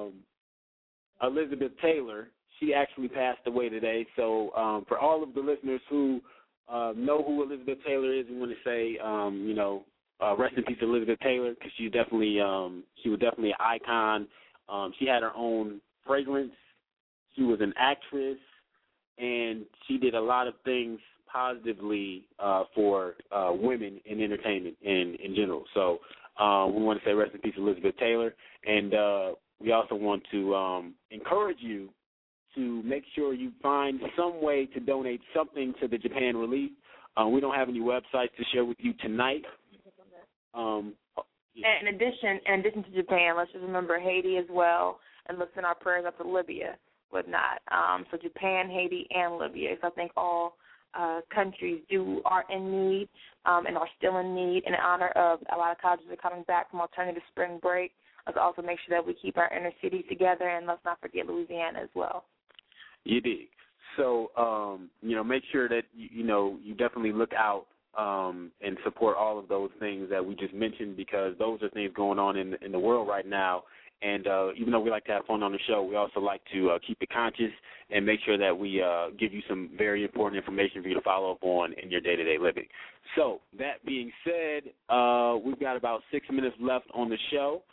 Elizabeth Taylor. She actually passed away today. So for all of the listeners who know who Elizabeth Taylor is, we want to say, rest in peace to Elizabeth Taylor because she was definitely an icon. She had her own fragrance. She was an actress, and she did a lot of things positively for women in entertainment and in general. So we want to say rest in peace to Elizabeth Taylor, and we also want to encourage you to make sure you find some way to donate something to the Japan relief. We don't have any websites to share with you tonight. In addition to Japan, let's just remember Haiti as well, and let's send our prayers up to Libya, whatnot. So Japan, Haiti, and Libya. So I think all countries are in need and are still in need. In honor of a lot of colleges are coming back from alternative spring break, let's also make sure that we keep our inner cities together, and let's not forget Louisiana as well. You dig. So, make sure that, you definitely look out and support all of those things that we just mentioned because those are things going on in the world right now. And even though we like to have fun on the show, we also like to keep it conscious and make sure that we give you some very important information for you to follow up on in your day-to-day living. So, that being said, we've got about 6 minutes left on the show.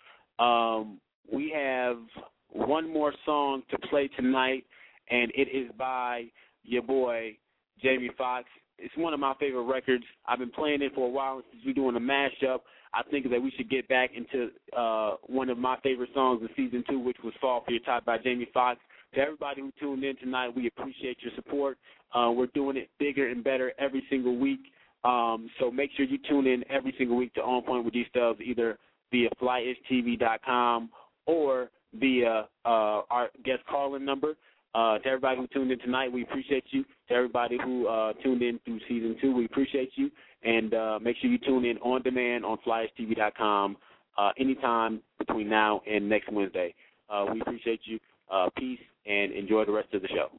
We have one more song to play tonight, and it is by your boy, Jamie Foxx. It's one of my favorite records. I've been playing it for a while since we're doing a mashup. I think that we should get back into one of my favorite songs of Season 2, which was Fall for Your Top by Jamie Foxx. To everybody who tuned in tonight, we appreciate your support. We're doing it bigger and better every single week. So make sure you tune in every single week to On Point with D-Stubbs, either via FlyishTV.com or via our guest call-in number. To everybody who tuned in tonight, we appreciate you. To everybody who tuned in through Season 2, we appreciate you. And make sure you tune in on demand on FlyishTV.com anytime between now and next Wednesday. We appreciate you. Peace, and enjoy the rest of the show.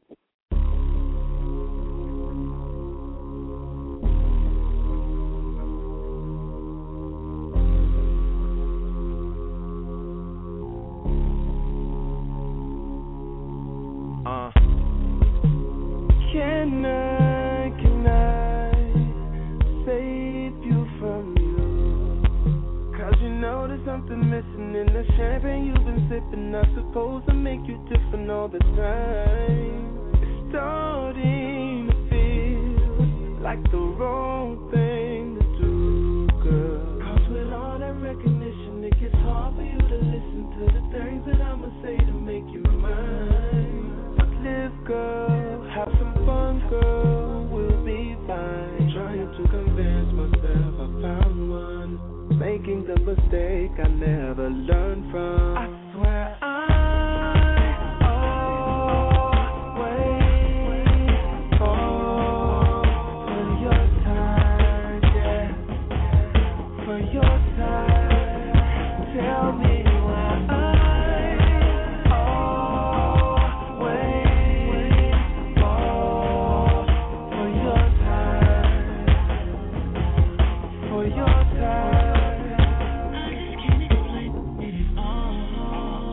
Can I save you from you? 'Cause you know there's something missing in the champagne you've been sipping. Not supposed to make you different all the time. It's starting to feel like the wrong thing to do, girl. 'Cause with all that recognition, it gets hard for you to listen to the things that I'ma say to make you mine. Live, girl, have some fun, girl.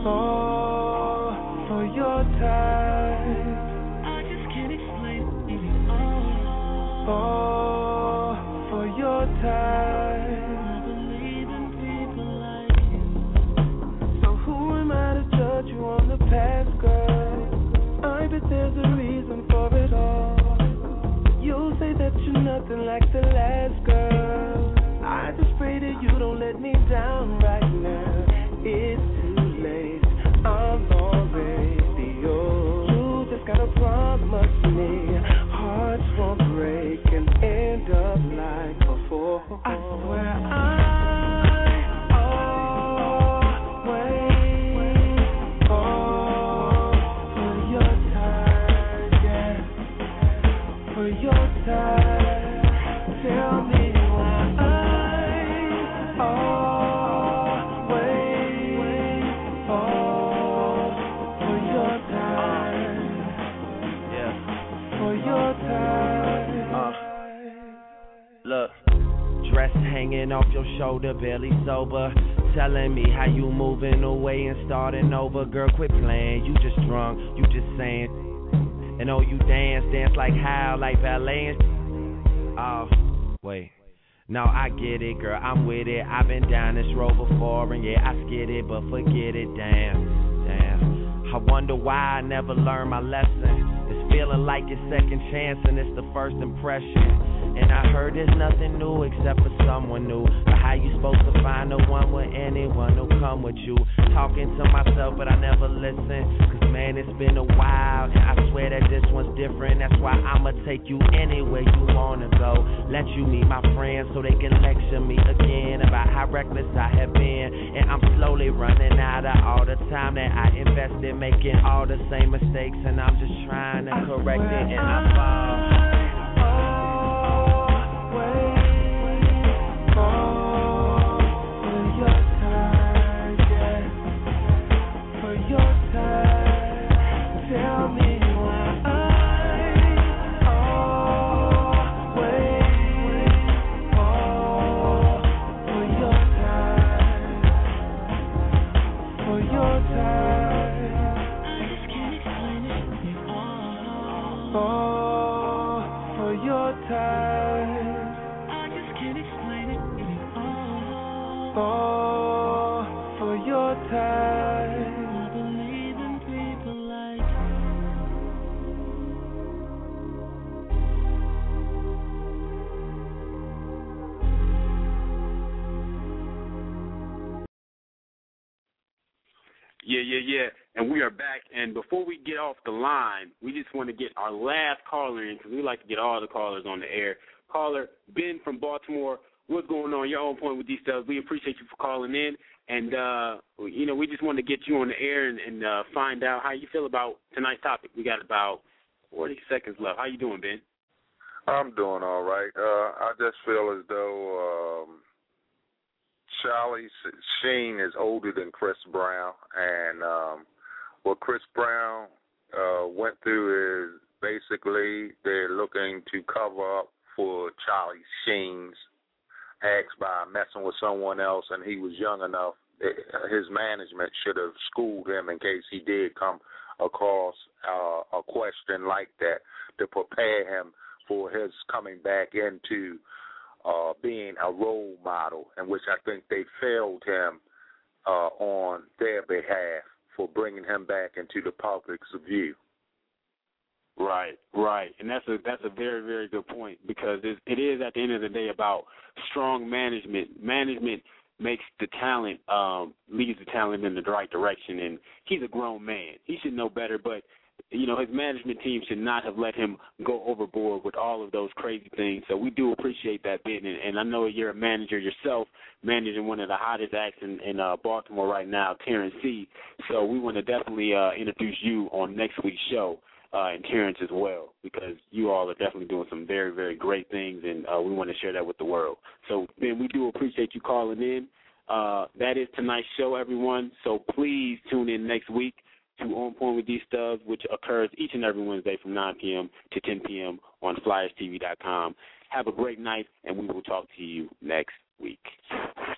Fall for your type. I just can't explain it. Fall for your type. I believe in people like you. So who am I to judge you on the past, girl? I bet there's a reason for it all. You'll say that you're nothing like the last girl. I just pray that you don't let me down right now. It's too late, I'm already yours. You just gotta promise me hearts won't break and end up like before. I swear tell me why I always fall for your time. Yeah. For your time. Look, dress hanging off your shoulder, barely sober. Telling me how you moving away and starting over. Girl, quit playing, you just drunk, you just saying. And oh, you dance like how, like ballet and oh, wait. No, I get it, girl, I'm with it. I've been down this road before, and yeah, I skid it, but forget it, damn. I wonder why I never learned my lesson. It's feeling like it's second chance, and it's the first impression. And I heard there's nothing new except for someone new. But how you supposed to find the one with anyone who'll come with you? Talking to myself, but I never listen. Cause man, it's been a while, and I swear that this one's different. That's why I'ma take you anywhere you wanna go. Let you meet my friends so they can lecture me again about how reckless I have been. And I'm slowly running out of all the time that I invested making all the same mistakes. And I'm just trying to correct it, and I fall. Yeah. And we are back. And before we get off the line, we just want to get our last caller in because we like to get all the callers on the air. Caller, Ben from Baltimore, what's going on? Your own point with these stuff. We appreciate you for calling in. And, we just want to get you on the air and find out how you feel about tonight's topic. We got about 40 seconds left. How you doing, Ben? I'm doing all right. I just feel as though Charlie Sheen is older than Chris Brown, and what Chris Brown went through is basically they're looking to cover up for Charlie Sheen's acts by messing with someone else, and he was young enough. His management should have schooled him in case he did come across a question like that to prepare him for his coming back into being a role model, in which I think they failed him on their behalf for bringing him back into the public's view. Right, and that's a very, very good point because it is at the end of the day about strong management. Management makes the talent, leads the talent in the right direction, and he's a grown man. He should know better, but his management team should not have let him go overboard with all of those crazy things. So we do appreciate that, Ben. And I know you're a manager yourself, managing one of the hottest acts in Baltimore right now, Terrence C. So we want to definitely introduce you on next week's show, and Terrence as well, because you all are definitely doing some very, very great things, and we want to share that with the world. So, Ben, we do appreciate you calling in. That is tonight's show, everyone. So please tune in next week to On Point with D-Stubbs, which occurs each and every Wednesday from 9 p.m. to 10 p.m. on FlyersTV.com. Have a great night, and we will talk to you next week.